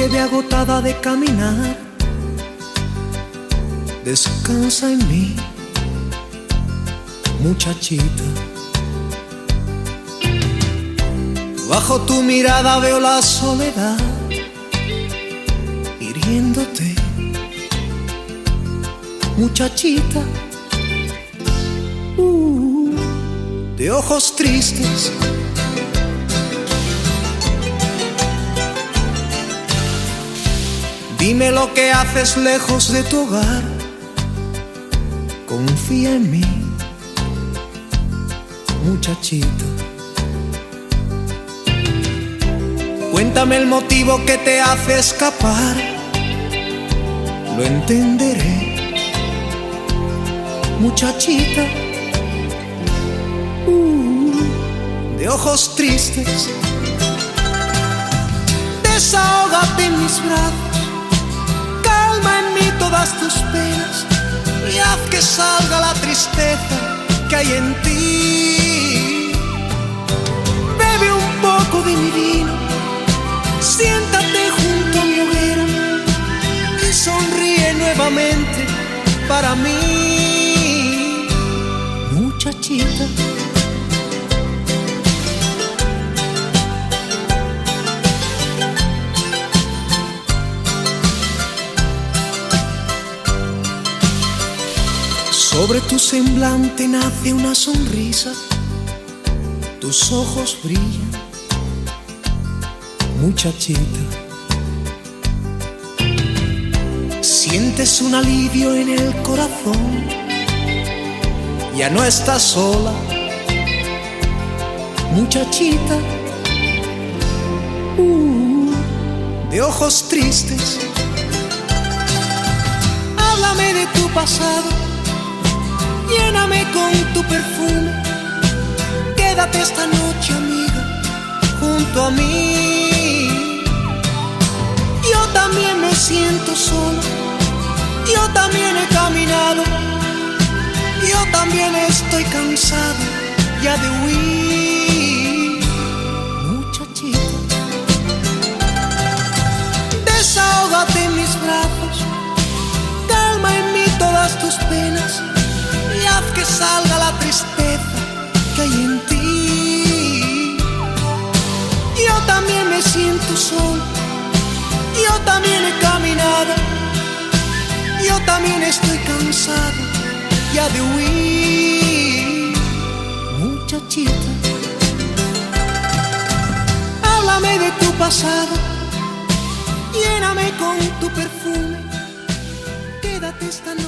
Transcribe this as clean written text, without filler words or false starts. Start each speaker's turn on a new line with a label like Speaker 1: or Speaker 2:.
Speaker 1: te ve agotada de caminar, descansa en mí, muchachita. Bajo tu mirada veo la soledad hiriéndote, muchachita. De ojos tristes, dime lo que haces lejos de tu hogar. Confía en mí, muchachita. Cuéntame el motivo que te hace escapar, lo entenderé, muchachita. De ojos tristes, desahógate en mis brazos, calma en mí todas tus penas y haz que salga la tristeza que hay en ti. Bebe un poco de mi vino, siéntate junto a mi hoguera y sonríe nuevamente para mí, muchachita. Sobre tu semblante nace una sonrisa, tus ojos brillan, muchachita. Sientes un alivio en el corazón, ya no estás sola, muchachita. De ojos tristes, háblame de tu pasado, lléname con tu perfume, quédate esta noche, amiga, junto a mí. Yo también me siento sola, yo también he caminado, yo también estoy cansado ya de huir, muchachita. Desahógate en mis brazos, calma en mí todas tus penas y haz que salga la tristeza que hay en ti. Yo también me siento solo, yo también he caminado, yo también estoy cansado ya de huir, muchachita. Háblame de tu pasado, lléname con tu perfume, quédate esta noche.